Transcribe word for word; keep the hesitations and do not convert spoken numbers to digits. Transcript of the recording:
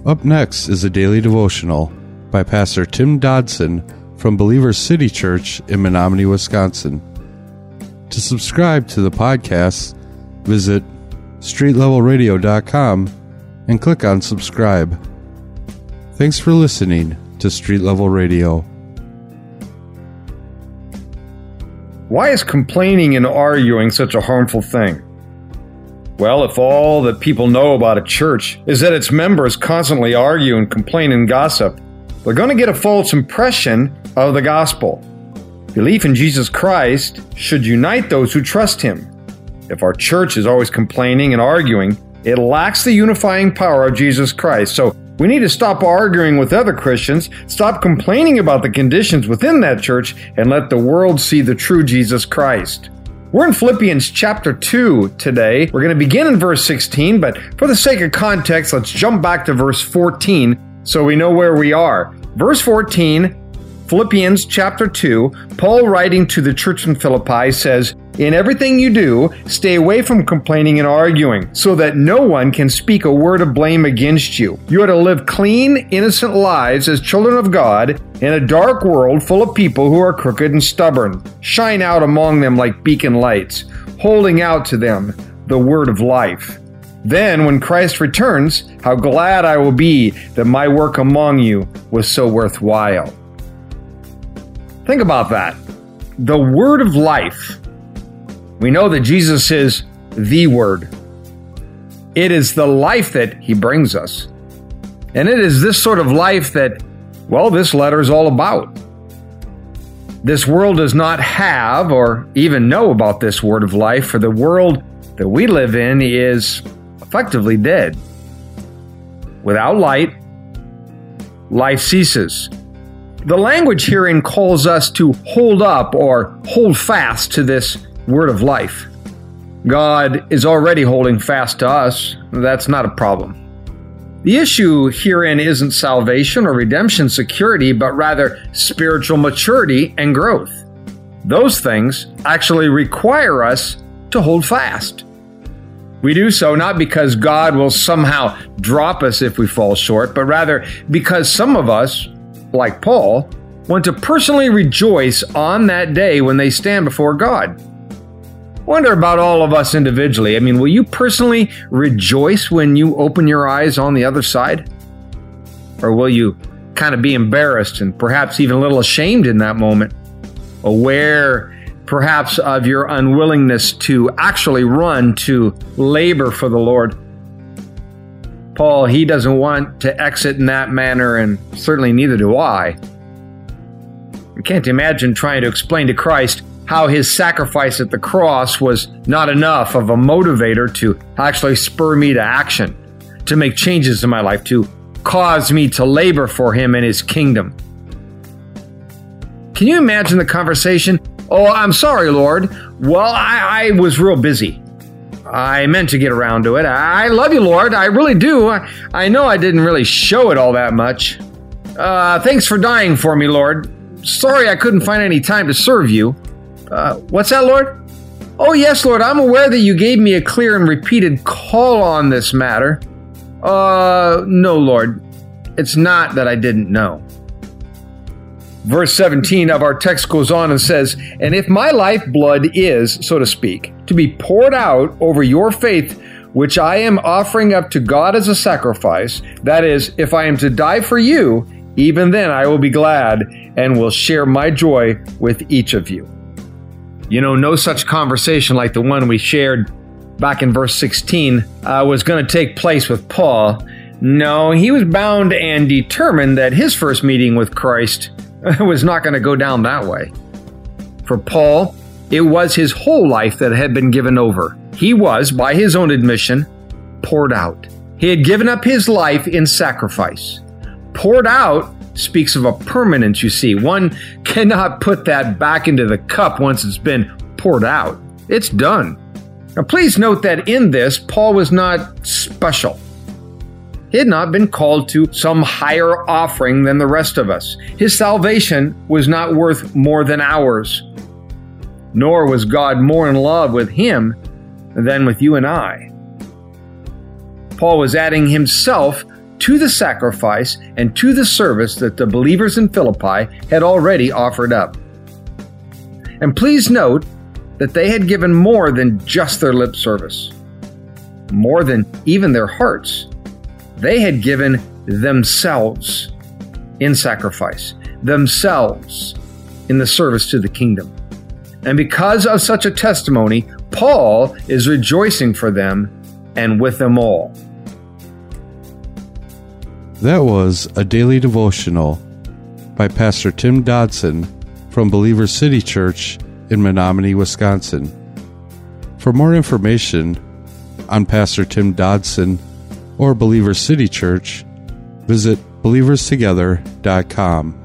Up next is a daily devotional by Pastor Tim Dodson from Believers City Church in Menominee, Wisconsin. To subscribe to the podcast, visit street level radio dot com and click on subscribe. Thanks for listening to Street Level Radio. Why is complaining and arguing such a harmful thing? Well, if all that people know about a church is that its members constantly argue and complain and gossip, they're going to get a false impression of the gospel. Belief in Jesus Christ should unite those who trust Him. If our church is always complaining and arguing, it lacks the unifying power of Jesus Christ. So we need to stop arguing with other Christians, stop complaining about the conditions within that church, and let the world see the true Jesus Christ. We're in Philippians chapter two today. We're going to begin in verse sixteen, but for the sake of context, let's jump back to verse fourteen so we know where we are. Verse fourteen, Philippians chapter two, Paul writing to the church in Philippi says, "In everything you do, stay away from complaining and arguing, so that no one can speak a word of blame against you. You are to live clean, innocent lives as children of God in a dark world full of people who are crooked and stubborn. Shine out among them like beacon lights, holding out to them the word of life. Then, when Christ returns, how glad I will be that my work among you was so worthwhile." Think about that. The word of life. We know that Jesus is the Word. It is the life that He brings us. And it is this sort of life that, well, this letter is all about. This world does not have or even know about this word of life, for the world that we live in is effectively dead. Without light, life ceases. The language herein calls us to hold up or hold fast to this word of life. God is already holding fast to us. That's not a problem. The issue herein isn't salvation or redemption security, but rather spiritual maturity and growth. Those things actually require us to hold fast. We do so not because God will somehow drop us if we fall short, but rather because some of us, like Paul, want to personally rejoice on that day when they stand before God. Wonder about all of us individually. I mean, will you personally rejoice when you open your eyes on the other side? Or will you kind of be embarrassed and perhaps even a little ashamed in that moment? Aware perhaps of your unwillingness to actually run to labor for the Lord. Paul, he doesn't want to exit in that manner, and certainly neither do I. I can't imagine trying to explain to Christ how His sacrifice at the cross was not enough of a motivator to actually spur me to action, to make changes in my life, to cause me to labor for Him and His kingdom. Can you imagine the conversation? "Oh, I'm sorry, Lord. Well, I, I was real busy. I meant to get around to it. I love you, Lord. I really do. I, I know I didn't really show it all that much. Uh, thanks for dying for me, Lord. Sorry I couldn't find any time to serve you. Uh, what's that, Lord? Oh, yes, Lord, I'm aware that you gave me a clear and repeated call on this matter. Uh, no, Lord, it's not that I didn't know." Verse seventeen of our text goes on and says, "And if my lifeblood is, so to speak, to be poured out over your faith, which I am offering up to God as a sacrifice, that is, if I am to die for you, even then I will be glad and will share my joy with each of you." You know, no such conversation like the one we shared back in verse sixteen uh, was going to take place with Paul. No, he was bound and determined that his first meeting with Christ was not going to go down that way. For Paul, it was his whole life that had been given over. He was, by his own admission, poured out. He had given up his life in sacrifice. Poured out speaks of a permanence, you see. One cannot put that back into the cup once it's been poured out. It's done. Now, please note that in this, Paul was not special. He had not been called to some higher offering than the rest of us. His salvation was not worth more than ours. Nor was God more in love with him than with you and I. Paul was adding himself to the sacrifice and to the service that the believers in Philippi had already offered up. And please note that they had given more than just their lip service, more than even their hearts. They had given themselves in sacrifice, themselves in the service to the kingdom. And because of such a testimony, Paul is rejoicing for them and with them all. That was a daily devotional by Pastor Tim Dodson from Believer City Church in Menominee, Wisconsin. For more information on Pastor Tim Dodson or Believer City Church, visit believers together dot com.